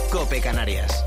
COPE Canarias.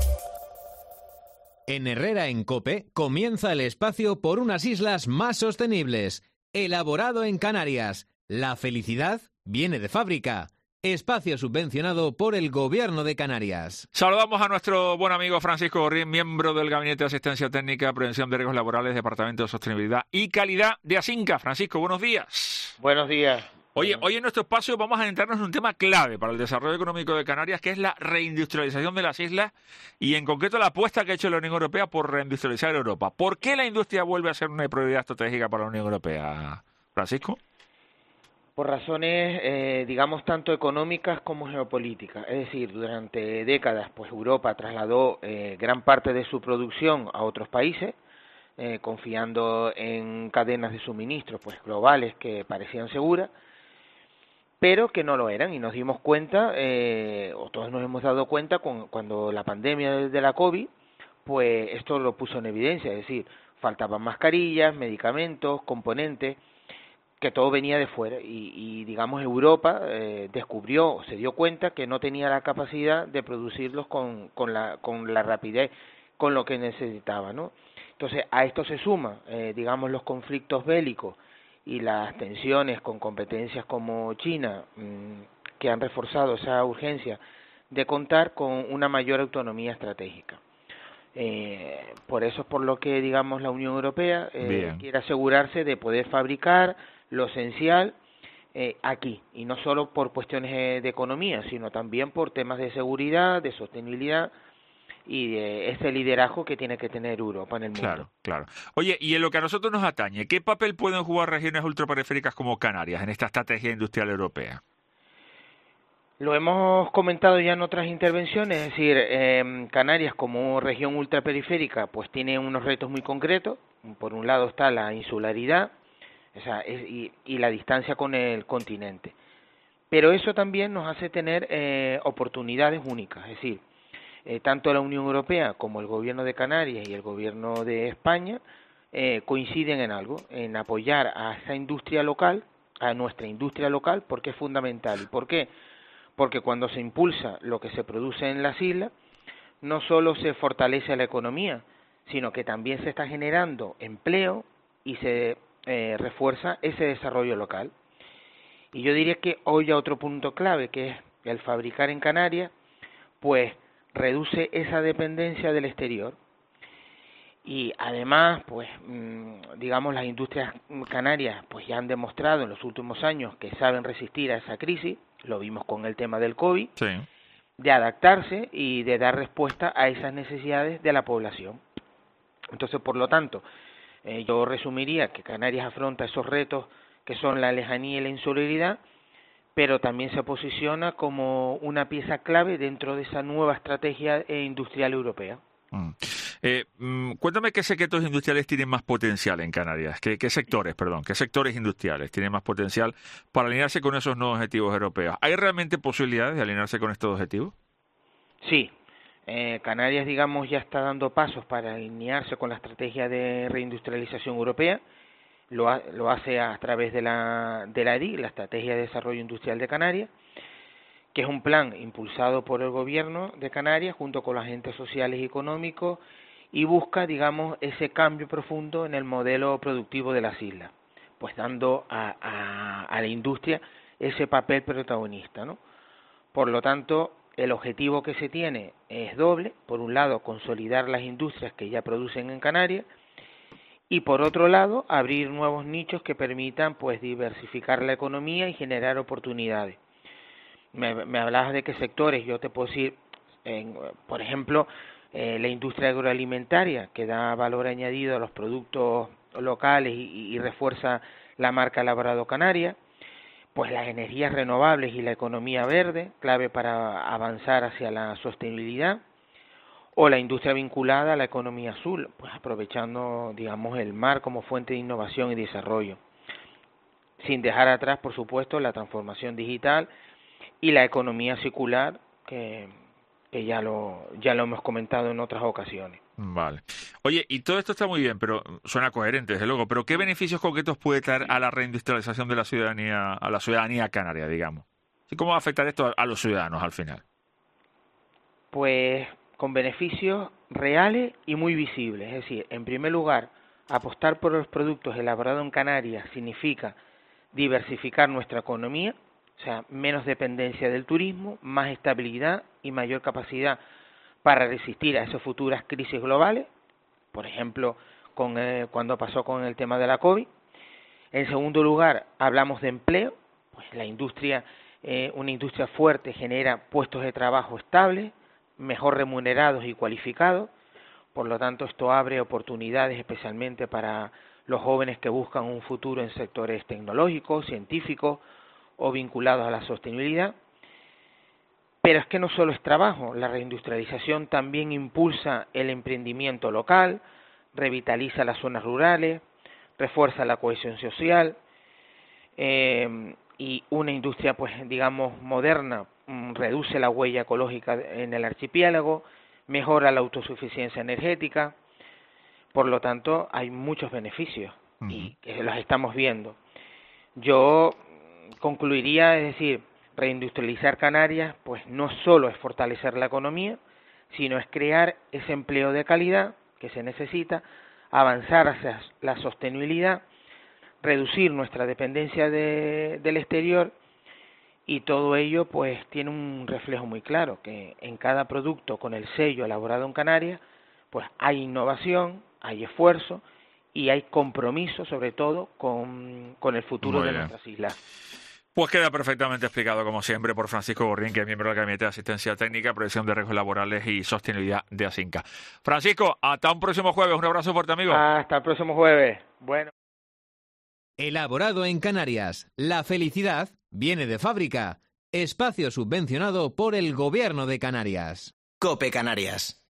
En Herrera en COPE comienza el espacio por unas islas más sostenibles, elaborado en Canarias. La felicidad viene de fábrica. Espacio subvencionado por el Gobierno de Canarias. Saludamos a nuestro buen amigo Francisco Gorrín, miembro del Gabinete de Asistencia Técnica, Prevención de Riesgos Laborales, Departamento de Sostenibilidad y Calidad de Asinca. Francisco, buenos días. Buenos días. Oye, hoy en nuestro espacio vamos a adentrarnos en un tema clave para el desarrollo económico de Canarias, que es la reindustrialización de las islas y en concreto la apuesta que ha hecho la Unión Europea por reindustrializar Europa. ¿Por qué la industria vuelve a ser una prioridad estratégica para la Unión Europea, Francisco? Por razones, digamos, tanto económicas como geopolíticas. Es decir, durante décadas, pues Europa trasladó gran parte de su producción a otros países, confiando en cadenas de suministro, pues globales que parecían seguras, pero que no lo eran, y nos dimos cuenta, o todos nos hemos dado cuenta, cuando la pandemia de la COVID, pues esto lo puso en evidencia. Es decir, faltaban mascarillas, medicamentos, componentes, que todo venía de fuera, y digamos Europa descubrió, se dio cuenta que no tenía la capacidad de producirlos con la rapidez con lo que necesitaba, ¿no? Entonces a esto se suma, digamos, los conflictos bélicos y las tensiones con competencias como China, que han reforzado esa urgencia de contar con una mayor autonomía estratégica. Por eso es por lo que, digamos, la Unión Europea quiere asegurarse de poder fabricar lo esencial aquí, y no solo por cuestiones de economía, sino también por temas de seguridad, de sostenibilidad y de ese liderazgo que tiene que tener Europa en el mundo. Claro, claro. Oye, y en lo que a nosotros nos atañe, ¿qué papel pueden jugar regiones ultraperiféricas como Canarias en esta estrategia industrial europea? Lo hemos comentado ya en otras intervenciones, es decir, Canarias como región ultraperiférica pues tiene unos retos muy concretos. Por un lado está la insularidad, o sea, y la distancia con el continente, pero eso también nos hace tener oportunidades únicas. Es decir, tanto la Unión Europea como el Gobierno de Canarias y el Gobierno de España coinciden en algo, en apoyar a esa industria local, a nuestra industria local, porque es fundamental. ¿Y por qué? Porque cuando se impulsa lo que se produce en las islas, no solo se fortalece la economía, sino que también se está generando empleo y se refuerza ese desarrollo local. Y yo diría que hoy hay otro punto clave, que es el fabricar en Canarias, pues reduce esa dependencia del exterior. Y además, pues digamos, las industrias canarias pues ya han demostrado en los últimos años que saben resistir a esa crisis, lo vimos con el tema del COVID, sí, de adaptarse y de dar respuesta a esas necesidades de la población. Entonces, por lo tanto, yo resumiría que Canarias afronta esos retos que son la lejanía y la insularidad, pero también se posiciona como una pieza clave dentro de esa nueva estrategia industrial europea. Cuéntame qué sectores industriales tienen más potencial en Canarias, qué sectores industriales tienen más potencial para alinearse con esos nuevos objetivos europeos. ¿Hay realmente posibilidades de alinearse con estos objetivos? Sí, Canarias, digamos, ya está dando pasos para alinearse con la estrategia de reindustrialización europea. Lo hace a través de la EDI, la Estrategia de Desarrollo Industrial de Canarias, que es un plan impulsado por el Gobierno de Canarias junto con los agentes sociales y económicos, y busca, digamos, ese cambio profundo en el modelo productivo de las islas, pues dando a la industria ese papel protagonista, ¿no? Por lo tanto, el objetivo que se tiene es doble: por un lado, consolidar las industrias que ya producen en Canarias, y por otro lado, abrir nuevos nichos que permitan pues diversificar la economía y generar oportunidades. Me hablabas de qué sectores. Yo te puedo decir, por ejemplo, la industria agroalimentaria, que da valor añadido a los productos locales y refuerza la marca Labrado Canaria, pues las energías renovables y la economía verde, clave para avanzar hacia la sostenibilidad, o la industria vinculada a la economía azul, pues aprovechando, digamos, el mar como fuente de innovación y desarrollo, sin dejar atrás, por supuesto, la transformación digital y la economía circular, que ya lo hemos comentado en otras ocasiones. Vale. Oye, y todo esto está muy bien, pero suena coherente, desde luego, pero ¿qué beneficios concretos puede traer a la reindustrialización de la ciudadanía, a la ciudadanía canaria, digamos? ¿Cómo va a afectar esto a los ciudadanos al final? Pues con beneficios reales y muy visibles. Es decir, en primer lugar, apostar por los productos elaborados en Canarias significa diversificar nuestra economía, o sea, menos dependencia del turismo, más estabilidad y mayor capacidad para resistir a esas futuras crisis globales, por ejemplo, cuando pasó con el tema de la COVID. En segundo lugar, hablamos de empleo, pues la industria, una industria fuerte genera puestos de trabajo estables, mejor remunerados y cualificados, por lo tanto esto abre oportunidades especialmente para los jóvenes que buscan un futuro en sectores tecnológicos, científicos o vinculados a la sostenibilidad. Pero es que no solo es trabajo, la reindustrialización también impulsa el emprendimiento local, revitaliza las zonas rurales, refuerza la cohesión social, y una industria, pues digamos, moderna, reduce la huella ecológica en el archipiélago, mejora la autosuficiencia energética, por lo tanto hay muchos beneficios y que los estamos viendo. Yo concluiría, es decir, reindustrializar Canarias, pues no solo es fortalecer la economía, sino es crear ese empleo de calidad que se necesita, avanzar hacia la sostenibilidad, reducir nuestra dependencia del exterior, y todo ello pues tiene un reflejo muy claro, que en cada producto con el sello elaborado en Canarias pues hay innovación, hay esfuerzo y hay compromiso sobre todo con el futuro de nuestras islas. Pues queda perfectamente explicado, como siempre, por Francisco Gorrín, que es miembro del Gabinete de Asistencia Técnica, Prevención de Riesgos Laborales y Sostenibilidad de ASINCA. Francisco, hasta un próximo jueves. Un abrazo fuerte, amigo. Hasta el próximo jueves. Bueno. Elaborado en Canarias. La felicidad viene de fábrica. Espacio subvencionado por el Gobierno de Canarias. COPE Canarias.